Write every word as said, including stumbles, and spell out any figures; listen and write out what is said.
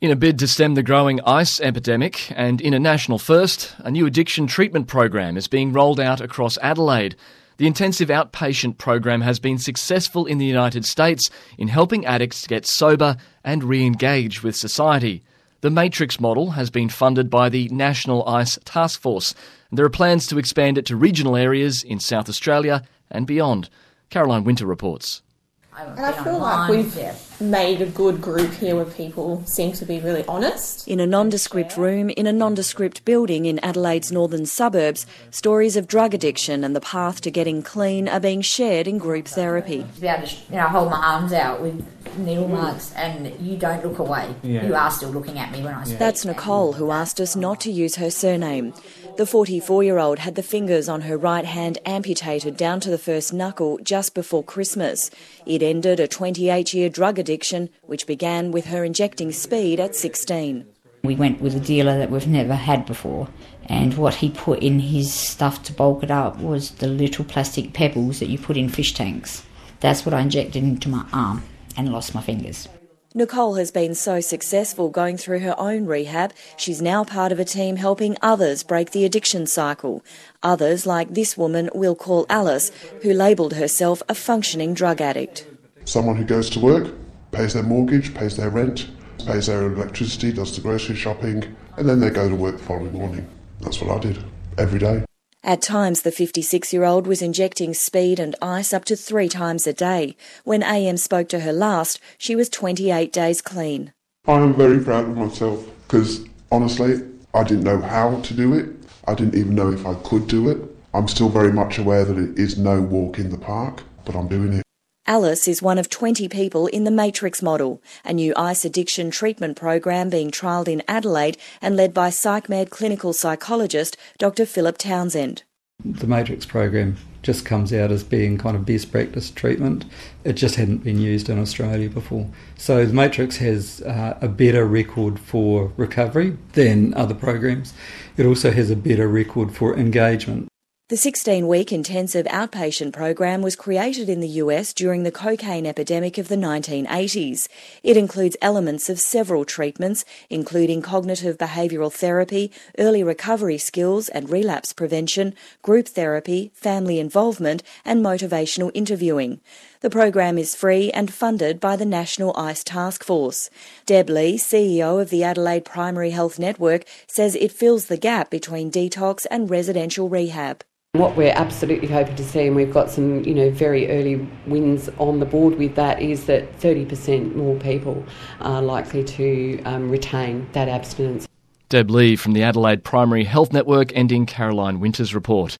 In a bid to stem the growing ice epidemic and in a national first, a new addiction treatment program is being rolled out across Adelaide. The intensive outpatient program has been successful in the United States in helping addicts get sober and re-engage with society. The Matrix model has been funded by the National Ice Task Force, and there are plans to expand it to regional areas in South Australia and beyond. Caroline Winter reports. And I feel like we've made a good group here where people seem to be really honest. In a nondescript room in a nondescript building in Adelaide's northern suburbs, stories of drug addiction and the path to getting clean are being shared in group therapy. To be able to, you know, hold my arms out with needle marks and you don't look away. Yeah. You are still looking at me when I speak. That's Nicole, who asked us not to use her surname. The forty-four-year-old had the fingers on her right hand amputated down to the first knuckle just before Christmas. It ended a twenty-eight-year drug addiction, which began with her injecting speed at sixteen. We went with a dealer that we've never had before, and what he put in his stuff to bulk it up was the little plastic pebbles that you put in fish tanks. That's what I injected into my arm and lost my fingers. Nicole has been so successful going through her own rehab, she's now part of a team helping others break the addiction cycle. Others, like this woman we'll call Alice, who labelled herself a functioning drug addict. Someone who goes to work, pays their mortgage, pays their rent, pays their electricity, does the grocery shopping, and then they go to work the following morning. That's what I did, every day. At times, the fifty-six-year-old was injecting speed and ice up to three times a day. When A M spoke to her last, she was twenty-eight days clean. I am very proud of myself because, honestly, I didn't know how to do it. I didn't even know if I could do it. I'm still very much aware that it is no walk in the park, but I'm doing it. Alice is one of twenty people in the Matrix model, a new ice addiction treatment program being trialled in Adelaide and led by PsychMed clinical psychologist Doctor Philip Townsend. The Matrix program just comes out as being kind of best practice treatment. It just hadn't been used in Australia before. So the Matrix has uh, a better record for recovery than other programs. It also has a better record for engagement. The sixteen-week intensive outpatient program was created in the U S during the cocaine epidemic of the nineteen eighties. It includes elements of several treatments, including cognitive behavioural therapy, early recovery skills and relapse prevention, group therapy, family involvement and motivational interviewing. The program is free and funded by the National Ice Task Force. Deb Lee, C E O of the Adelaide Primary Health Network, says it fills the gap between detox and residential rehab. What we're absolutely hoping to see, and we've got some, you know, very early wins on the board with that, is that thirty percent more people are likely to um, retain that abstinence. Deb Lee from the Adelaide Primary Health Network, ending Caroline Winter's report.